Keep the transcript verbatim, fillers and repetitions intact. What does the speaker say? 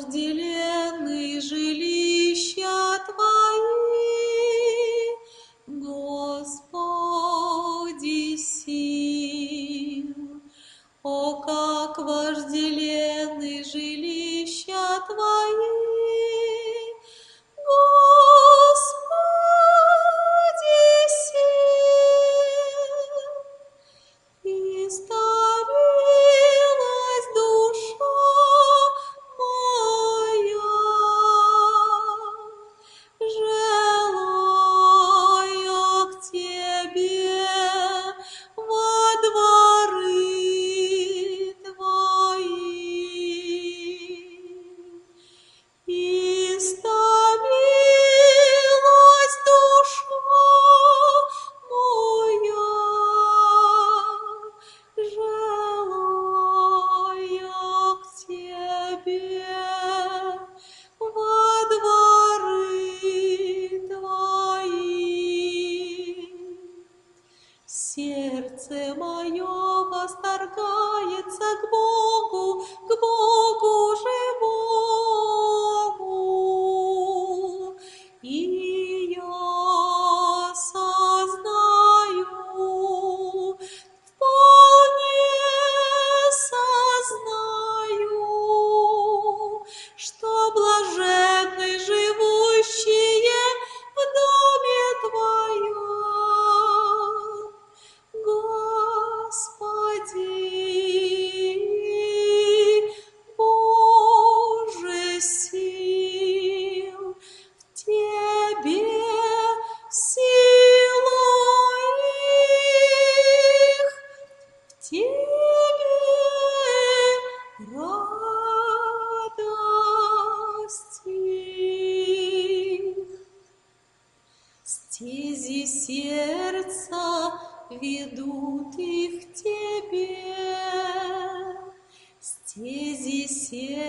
вожделенны жилища Твои, Господи сил. О, как вожделенны жилища Твои, Господи сил. Истомилась душа моя, желая к Тебе во дворы Твои. Истомилась душа моя, желая к Тебе во дворы Твои. Сердце мое восторгается к Богу, к Богу живому, и я сознаю, вполне сознаю, что блаженны живущие в доме Твоем, Господи, Боже сил. В Тебе сила их, в Тебе радость их. Стези сердца ведут их к Тебе, стези сердца